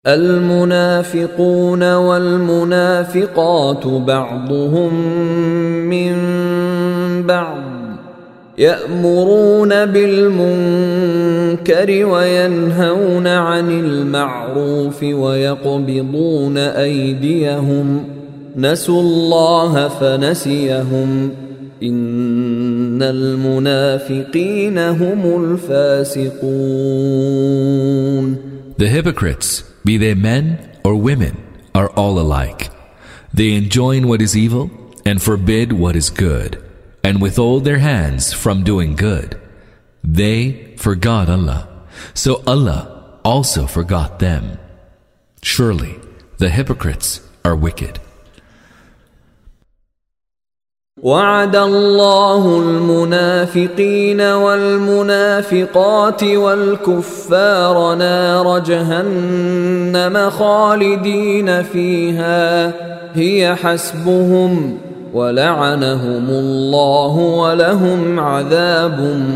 المنافقون والمنافقات بعضهم من بعض يأمرون بالمنكر وينهون عن المعروف ويقبضون أيديهم نسوا الله فنسيهم إن المنافقين هم الفاسقون. The hypocrites, be they men or women, are all alike. They enjoin what is evil and forbid what is good, and withhold their hands from doing good. They forgot Allah, so Allah also forgot them. Surely the hypocrites are wicked. وعد الله المنافقين والمنافقات والكفار نار جهنم خالدين فيها هي حسبهم ولعنهم الله ولهم عذاب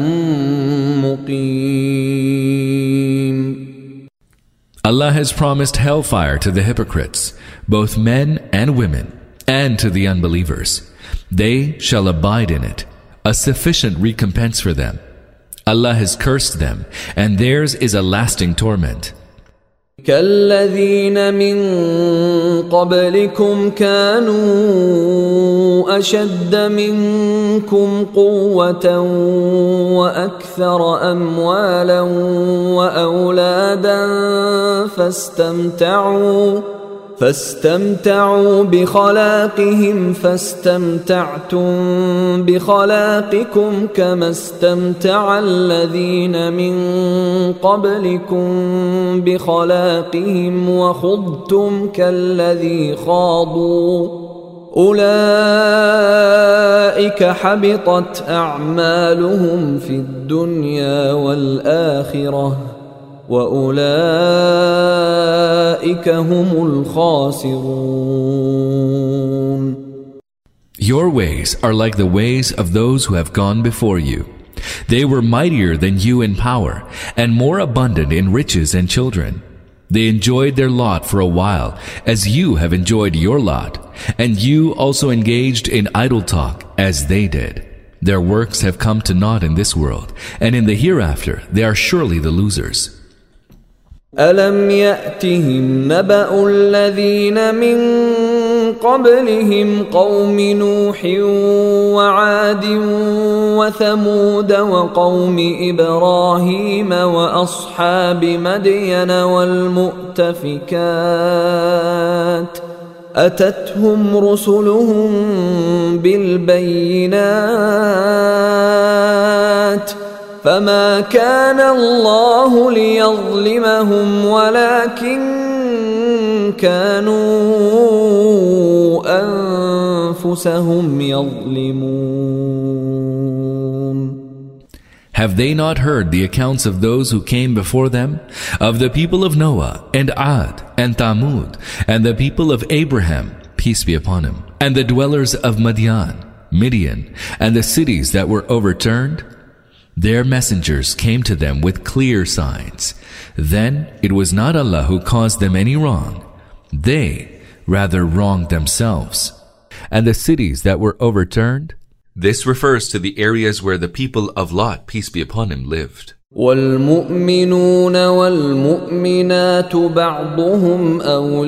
مقيم. Allah has promised hellfire to the hypocrites, both men and women, and to the unbelievers. They shall abide in it, a sufficient recompense for them. Allah has cursed them, and theirs is a lasting torment. كالذين من قبلكم كانوا أشد منكم قوة وأكثر أموالا وأولادا فاستمتعوا بخلاقهم فاستمتعتم بخلاقكم كما استمتع الذين من قبلكم بخلاقهم وخضتم كالذي خاضوا أولئك حبطت أعمالهم في الدنيا والآخرة وَأُولَئِكَ هُمُ الْخَاسِرُونَ. Your ways are like the ways of those who have gone before you. They were mightier than you in power, and more abundant in riches and children. They enjoyed their lot for a while, as you have enjoyed your lot, and you also engaged in idle talk, as they did. Their works have come to naught in this world, and in the hereafter they are surely the losers. أَلَمْ يَأْتِهِمْ نَبَأُ الَّذِينَ مِنْ قَبْلِهِمْ قَوْمِ نُوحٍ وَعَادٍ وَثَمُودَ وَقَوْمِ إِبْرَاهِيمَ وَأَصْحَابِ مَدْيَنَ وَالْمُؤْتَفِكَاتِ أَتَتْهُمْ رُسُلُهُم بِالْبَيِّنَاتِ فما كان الله ليظلمهم ولكن كانوا أنفسهم يظلمون. Have they not heard the accounts of those who came before them, of the people of Noah and Ad and Thamud, and the people of Abraham, peace be upon him, and the dwellers of Midian, and the cities that were overturned? Their messengers came to them with clear signs. Then it was not Allah who caused them any wrong. They rather wronged themselves. And the cities that were overturned? This refers to the areas where the people of Lot, peace be upon him, lived. والمؤمنون والمؤمنات بعضهم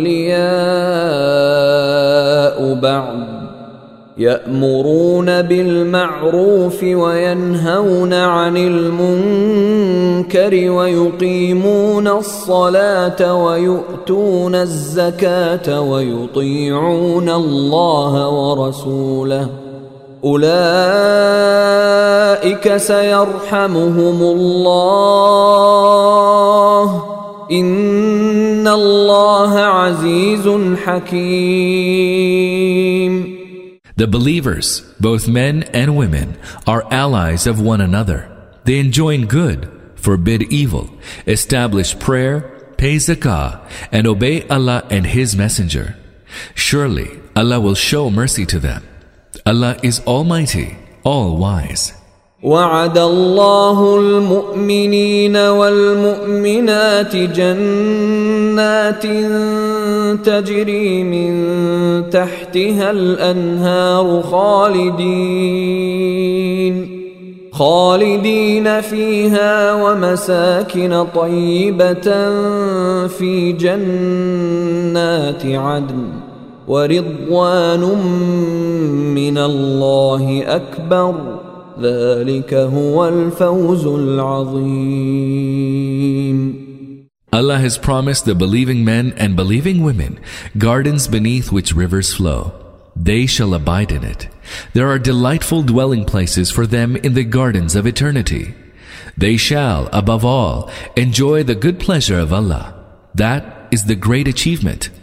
أولياء بعض يأمرون بالمعروف وينهون عن المنكر ويقيمون الصلاة ويؤتون الزكاة ويطيعون الله ورسوله أولئك سيرحمهم الله إن الله عزيز حكيم. The believers, both men and women, are allies of one another. They enjoin good, forbid evil, establish prayer, pay zakah, and obey Allah and His Messenger. Surely Allah will show mercy to them. Allah is Almighty, All-Wise. وعد الله المؤمنين والمؤمنات جنات تجري من تحتها الأنهار خالدين فيها ومساكن طيبة في جنات عدن ورضوان من الله أكبر ذلك هو الفوز العظيم. Allah has promised the believing men and believing women gardens beneath which rivers flow. They shall abide in it. There are delightful dwelling places for them in the gardens of eternity. They shall, above all, enjoy the good pleasure of Allah. That is the great achievement.